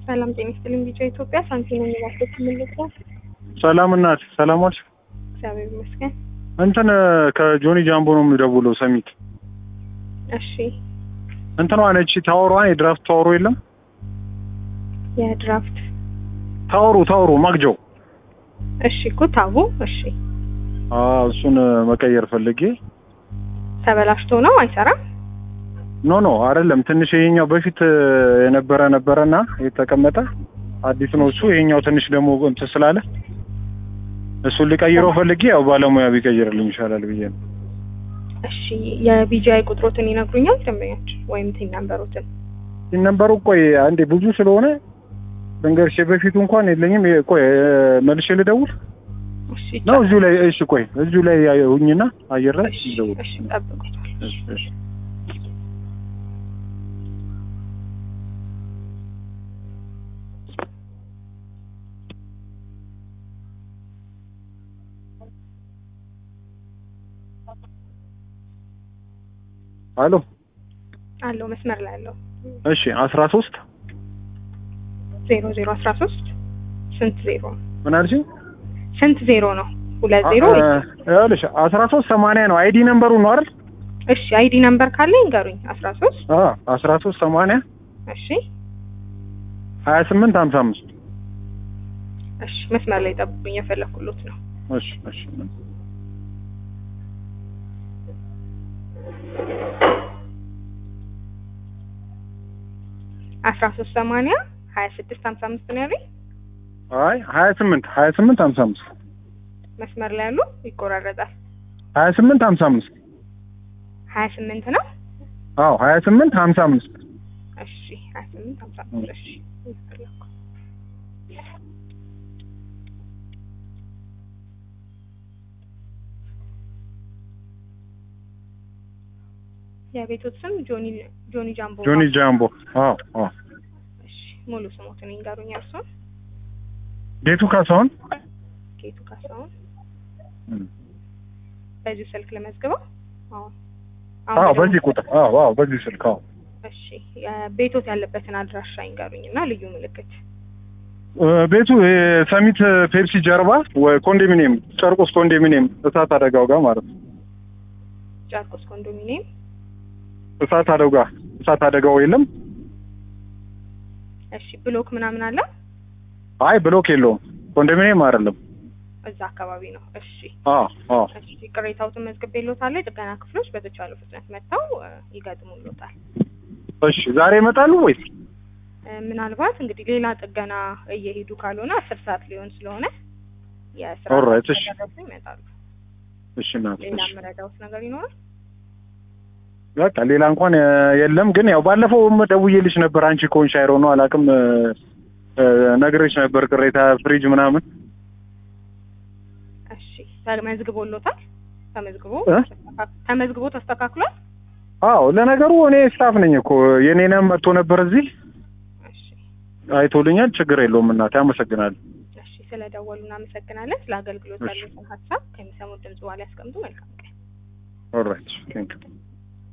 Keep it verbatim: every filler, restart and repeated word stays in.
ሰላም ጤና ይስጥልኝ። ቢጫ ኢትዮጵያ ሳንቲም ነው የሚላከው ምንልከው? ሰላም እናት ሰላሞች እግዚአብሔር ይመስገን። እንትን ከጆኒ ጃምቦ ነው የምደውለው ሰሚት። እሺ እንትን ዋነች ታወሯን የድራፍት ታወሩ የለም የድራፍት ታወሩ ታወሩ ማግጆ እሺ እኮ ታው እሺ አዎ እሱን መቀየር ፈልጌ ተበላሽቶ ነው አይሰራም? ኖ ኖ አይደለም ትንሽ ይሄኛው በፊት የነበረ ነበርና የተቀመጠ አዲስ ነው እሱ ይሄኛው ትንሽ ደግሞ እንትን ስላለ እሱን ልቀይረው ፈልጌ ያው ባለሙያ ቢቀይርልኝ ይሻላል ብዬ ነው። እሺ የቢጂአይ ቁጥሮትን ይነግሩኛል ደንበኞች ወይም ቲን ነምበሮትን? ቲን ነምበሩ ቆይ አንዴ ብዙ ስለሆነ ድንገርሽ በፊቱ እንኳን የለኝም። ቆይ መልሼ ልደውል። እሺ ነው እዚሁ ላይ እሺ ቆይ እዚሁ ላይ ሁኝና አየር ላይ ልደውል። እሺ ጠብቁኝ። እሺ እሺ አሎ አሎ መስመር ላይ አለው። እሺ አስራ ሶስት ዜሮ ዜሮ አስራ ሶስት ስንት ዜሮ ምን አልሽኝ? ስንት ዜሮ ነው? ሁለት ዜሮ ይኸውልሽ አስራ ሶስት ሰማንያ ነው አይዲ ነምበሩ ነው አይደል? እሺ አይዲ ነምበር ካለ ይንገሩኝ። አስራ ሶስት አዎ አስራ ሶስት ሰማንያ እሺ ሀያ ስምንት ሀምሳ አምስት እሺ መስመር ላይ ጠብቁኝ የፈለኩሎት ነው። እሺ እሺ አስራ ሶስት ሰማንያ ሀያ ስድስት ሀምሳ አምስት ነው ያለኝ። አይ ሀያ ስምንት ሀያ ስምንት ሀምሳ አምስት መስመር ላይ ያሉ ይቆራረጣል። ሀያ ስምንት ሀምሳ አምስት ሀያ ስምንት ነው? አዎ ሀያ ስምንት ሀምሳ አምስት እሺ ሀያ ስምንት ሀምሳ አምስት እሺ የቤቶት ስም ጆኒ ጆኒ ጃምቦ ጆኒ ጃምቦ አዎ አዎ እሺ ሙሉ ስሞትን ይንገሩኝ። እርሶን? ጌቱ ካሳሁን። ጌቱ ካሳሁን በዚህ ስልክ ለመዝግበው? አዎ አዎ በዚህ ቁጥር አዎ አዎ በዚህ ስልክ አዎ እሺ ቤቶት ያለበትን አድራሻ ይንገሩኝና ልዩ ምልክት። ቤቱ ሰሚት ፔፕሲ ጀርባ ወይ ኮንዶሚኒየም ጨርቆስ ኮንዶሚኒየም እሳት አደጋው ጋር ማለት ነው። ጨርቆስ ኮንዶሚኒየም እሳት አደጋ እሳት አደጋው የለም? እሺ ብሎክ ምናምን አለ? አይ ብሎክ የለውም ኮንዶሚኒየም አይደለም እዛ አካባቢ ነው። እሺ አዎ አዎ እሺ ቅሬታዎትን መዝግቤልዎታል። ጥገና ክፍሎች በተቻለ ፍጥነት መጥተው ይገጥሙልዎታል። እሺ ዛሬ ይመጣሉ ወይስ? ምናልባት እንግዲህ ሌላ ጥገና እየሄዱ ካልሆነ አስር ሰዓት ሊሆን ስለሆነ የስራ ኦልራይት እሺ ይመጣሉ። እሺ ናት ሌላ መረዳውት ነገር ይኖራል? በቃ ሌላ እንኳን የለም። ግን ያው ባለፈውም ደውዬልሽ ነበር አንቺ ኮንሽ አይሮ ነው አላውቅም ነግሬሽ ነበር ቅሬታ ፍሪጅ ምናምን። እሺ ተመዝግቦልዎታል? ተመዝግቦ ተመዝግቦ ተስተካክሏል? አዎ ለነገሩ እኔ ስታፍ ነኝ እኮ የኔንም መጥቶ ነበር እዚህ እሺ አይቶልኛል። ችግር የለውም እናቴ አመሰግናለሁ። እሺ ስለደወሉ እናመሰግናለን። ስለ አገልግሎት ያለውን ሀሳብ ከሚሰሙት ድምጽ በኋላ ያስቀምጡ። መልካም ቀን። ኦልራይት ቴንክ ዩ